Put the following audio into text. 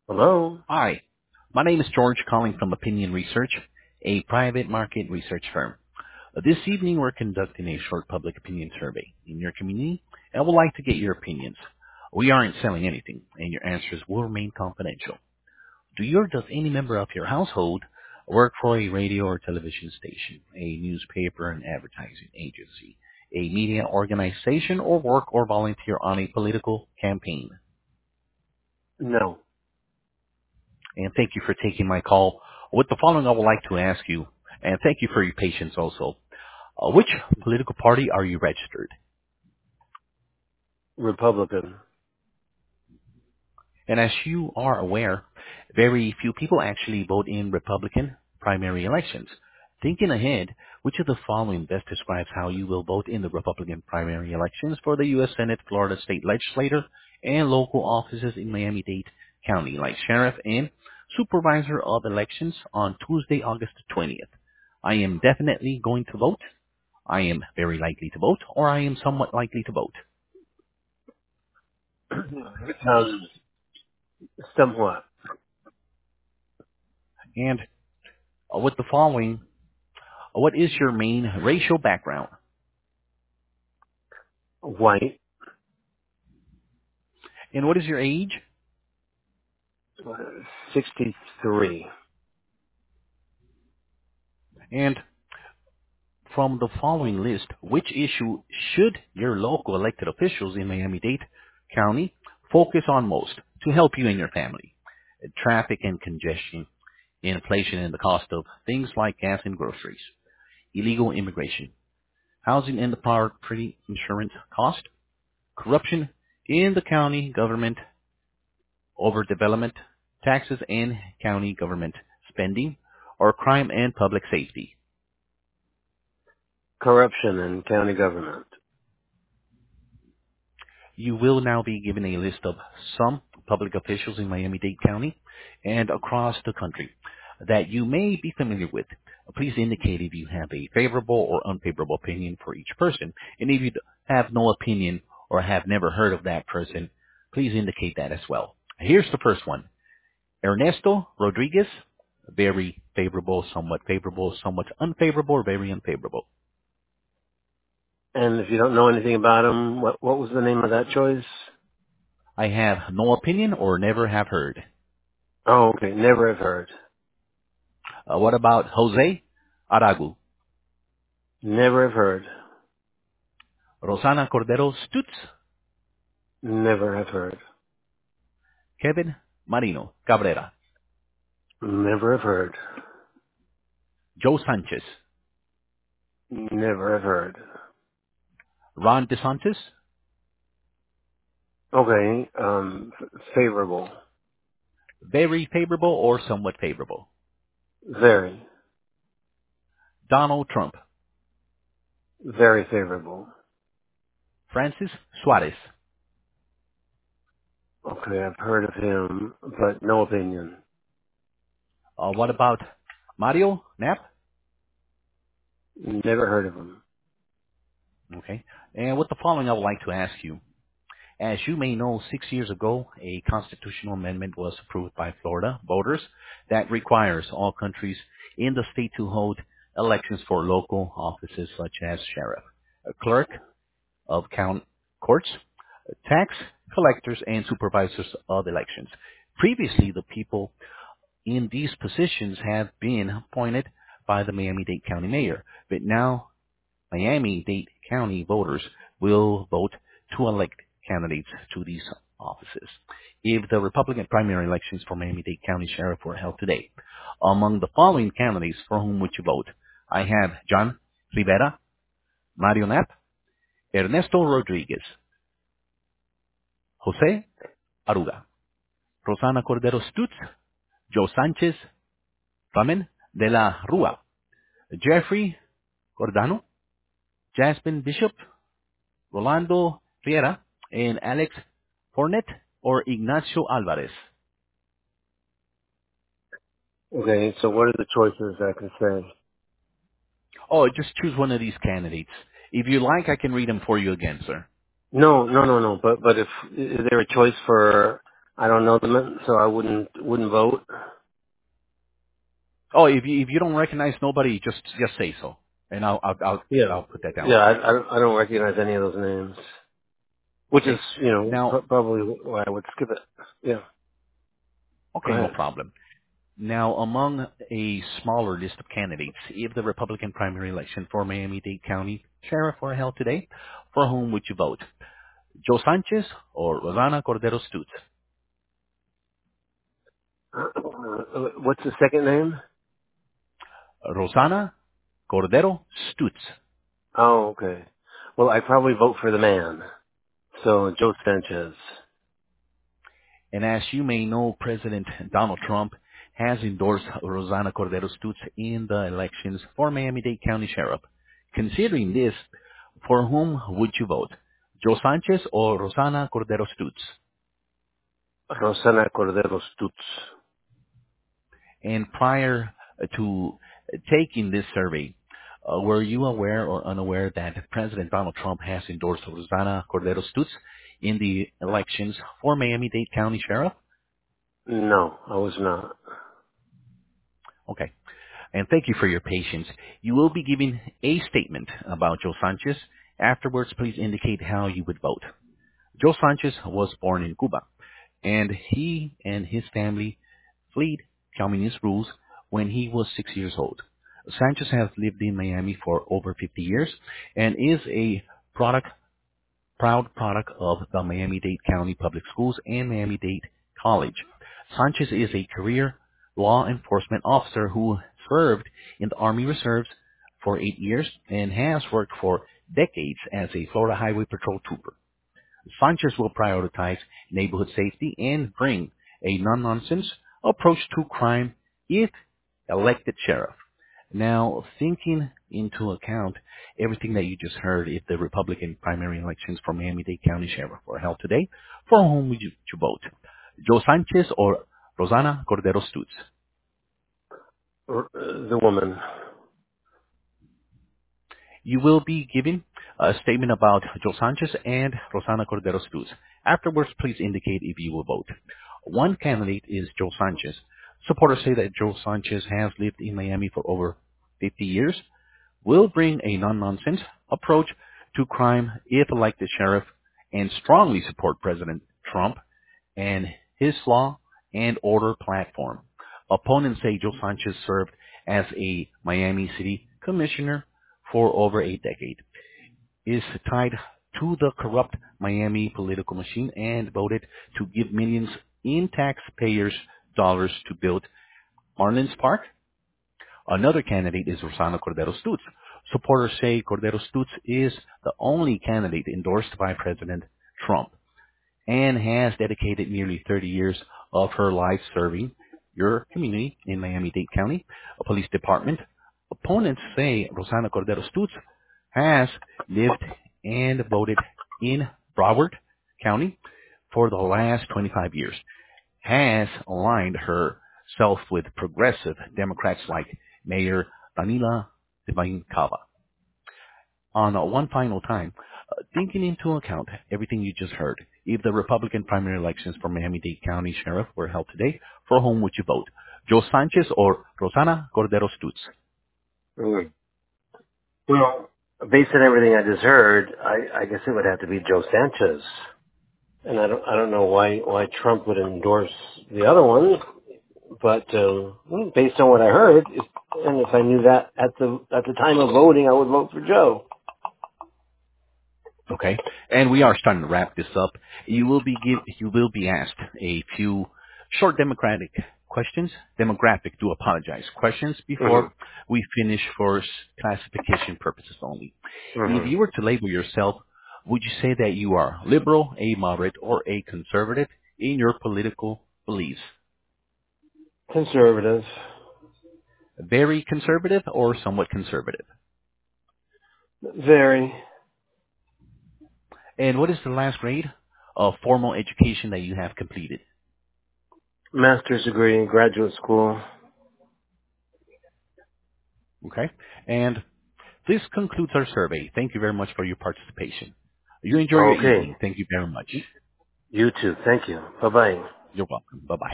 Hello? Hi, my name is George calling from Opinion Research, a private market research firm. This evening we're conducting a short public opinion survey in your community and would like to get your opinions. We aren't selling anything and your answers will remain confidential. Do you or does any member of your household work for a radio or television station, a newspaper and advertising agency, a media organization, or work or volunteer on a political campaign? No. And thank you for taking my call. With the following, I would like to ask you, and thank you for your patience also, which political party are you registered? Republican. And as you are aware, very few people actually vote in Republican primary elections. Thinking ahead, which of the following best describes how you will vote in the Republican primary elections for the U.S. Senate, Florida State Legislature, and local offices in Miami-Dade County, like Sheriff and Supervisor of Elections on Tuesday, August 20th? I am definitely going to vote, I am very likely to vote, or I am somewhat likely to vote. um, Somewhat. And with the following, what is your main racial background? White. And what is your age? 63. And from the following list, which issue should your local elected officials in Miami-Dade County focus on most to help you and your family? Traffic and congestion, inflation and the cost of things like gas and groceries, illegal immigration, housing and the property insurance cost, corruption in the county government, overdevelopment, taxes and county government spending, or crime and public safety. Corruption in county government. You will now be given a list of some public officials in Miami-Dade County and across the country that you may be familiar with. Please indicate if you have a favorable or unfavorable opinion for each person. And if you have no opinion or have never heard of that person, please indicate that as well. Here's the first one. Ernesto Rodriguez, very favorable, somewhat unfavorable, or very unfavorable. And if you don't know anything about him, what was the name of that choice? I have no opinion or never have heard. Oh, okay. Never have heard. What about Jose Aragu, Never have heard. Rosana Cordero Stutz, Never have heard. Kevin Marino Cabrera, Never have heard. Joe Sanchez, Never have heard. Ron DeSantis, Okay. Favorable. very favorable or somewhat favorable. Very. Donald Trump, Very favorable. Francis Suarez, Okay, I've heard of him, but no opinion. what about Mario Knapp? Never heard of him. Okay. And with the following, I would like to ask you, as you may know, 6 years ago, a constitutional amendment was approved by Florida voters that requires all countries in the state to hold elections for local offices such as sheriff, a clerk of county courts, tax collectors, and supervisors of elections. Previously, the people in these positions have been appointed by the Miami-Dade County Mayor, but now Miami-Dade County voters will vote to elect candidates to these offices. If the Republican primary elections for Miami-Dade County Sheriff were held today, among the following candidates for whom would you vote? I have John Rivera, Mario Knapp, Ernesto Rodriguez, Jose Aruga, Rosana Cordero Stutz, Joe Sanchez, Ramen de la Rua, Jeffrey Cordano, Jasmine Bishop, Rolando Riera, and Alex Fournette or Ignacio Alvarez. Okay, so what are the choices I can say? Oh, just choose one of these candidates. If you like, I can read them for you again, sir. No. But if is there a choice for I don't know them, so I wouldn't vote. Oh, if you don't recognize nobody, just say so, and Yeah, I'll put that down yeah. for you. I don't recognize any of those names, which is Okay. Now, probably why I would skip it. Yeah. Go okay, no ahead. problem. Now, among a smaller list of candidates, if the Republican primary election for Miami-Dade County Sheriff were held today, for whom would you vote? Joe Sanchez or Rosana Cordero Stutz? What's the second name? Rosana Cordero Stutz. Oh, okay. Well, I probably vote for the man. So Joe Sanchez. And as you may know, President Donald Trump has endorsed Rosana Cordero Stutz in the elections for Miami-Dade County Sheriff. Considering this, for whom would you vote? Joe Sanchez or Rosana Cordero Stutz? Rosana Cordero Stutz. And prior to taking this survey, were you aware or unaware that President Donald Trump has endorsed Rosana Cordero Stutz in the elections for Miami-Dade County Sheriff? No, I was not. Okay. And thank you for your patience. You will be giving a statement about Joe Sanchez. Afterwards, please indicate how you would vote. Joe Sanchez was born in Cuba, and he and his family fled communist rules when he was 6 years old. Sanchez has lived in Miami for over 50 years and is a product proud product of the Miami-Dade County Public Schools and Miami-Dade College. Sanchez is a career law enforcement officer who served in the Army Reserves for 8 years and has worked for decades as a Florida Highway Patrol trooper. Sanchez will prioritize neighborhood safety and bring a no-nonsense approach to crime if elected sheriff. Now, thinking into account everything that you just heard, if the Republican primary elections for Miami-Dade County Sheriff were held today, for whom would you vote? Joe Sanchez or Rosana Cordero Stutz? The woman. You will be giving a statement about Joe Sanchez and Rosana Cordero Stutz. Afterwards, please indicate if you will vote. One candidate is Joe Sanchez. Supporters say that Joe Sanchez has lived in Miami for over 50 years, will bring a non-nonsense approach to crime if elected sheriff, and strongly support President Trump and his law and order platform. Opponents say Joe Sanchez served as a Miami City Commissioner for over a decade, is tied to the corrupt Miami political machine, and voted to give millions in taxpayers' dollars to build Marlins Park. Another candidate is Rosana Cordero Stutz. Supporters say Cordero Stutz is the only candidate endorsed by President Trump and has dedicated nearly 30 years of her life serving your community in Miami-Dade County, a police department. Opponents say Rosana Cordero Stutz has lived and voted in Broward County for the last 25 years, has aligned herself with progressive Democrats like Mayor Danila Devine Cava. On one final time, taking into account everything you just heard, if the Republican primary elections for Miami-Dade County Sheriff were held today, for whom would you vote? Joe Sanchez or Rosana Cordero Stutz? Mm. Well, based on everything I just heard, I guess it would have to be Joe Sanchez. And I don't know why Trump would endorse the other one, but well, based on what I heard, and if I knew that at the time of voting, I would vote for Joe. Okay, and we are starting to wrap this up. You will be asked a few short questions before Mm-hmm. we finish for classification purposes only. If Mm-hmm. you were to label yourself, would you say that you are liberal, a moderate, or a conservative in your political beliefs? Conservative. Very conservative or somewhat conservative? Very. And what is the last grade of formal education that you have completed? Master's degree in graduate school. Okay, and this concludes our survey. Thank you very much for your participation. You enjoy your Okay. evening. Thank you very much. You too. Thank you. Bye-bye. You're welcome. Bye-bye.